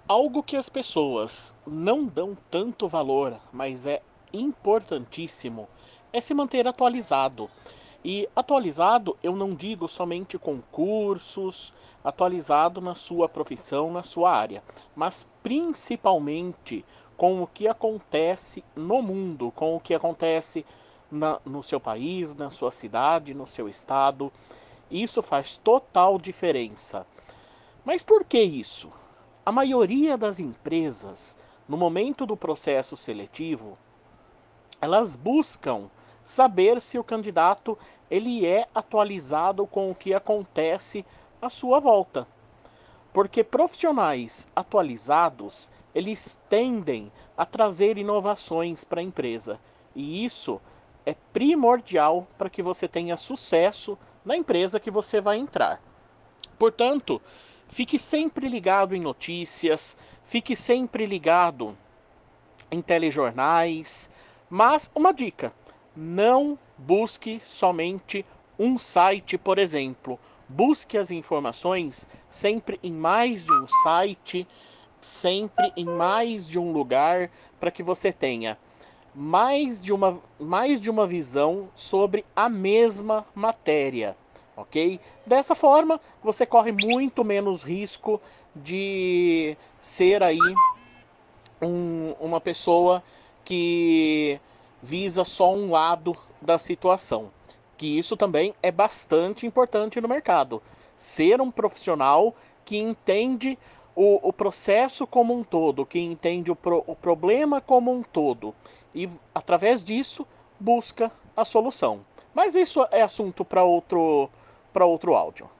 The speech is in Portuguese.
Algo que as pessoas não dão tanto valor, mas é importantíssimo, é se manter atualizado. E atualizado eu não digo somente com cursos, atualizado na sua profissão, na sua área, mas principalmente com o que acontece no mundo, com o que acontece no seu país, na sua cidade, no seu estado. Isso faz total diferença. Mas por que isso? A maioria das empresas, no momento do processo seletivo, elas buscam saber se o candidato ele é atualizado com o que acontece à sua volta. Porque profissionais atualizados, eles tendem a trazer inovações para a empresa. E isso é primordial para que você tenha sucesso na empresa que você vai entrar. Portanto, fique sempre ligado em notícias, fique sempre ligado em telejornais, mas uma dica: não busque somente um site, por exemplo. Busque as informações sempre em mais de um site, sempre em mais de um lugar, para que você tenha mais de uma visão sobre a mesma matéria, ok? Dessa forma, você corre muito menos risco de ser aí uma pessoa que visa só um lado da situação. Que isso também é bastante importante no mercado. Ser um profissional que entende o processo como um todo, que entende o problema como um todo. E, através disso, busca a solução. Mas isso é assunto para outro áudio.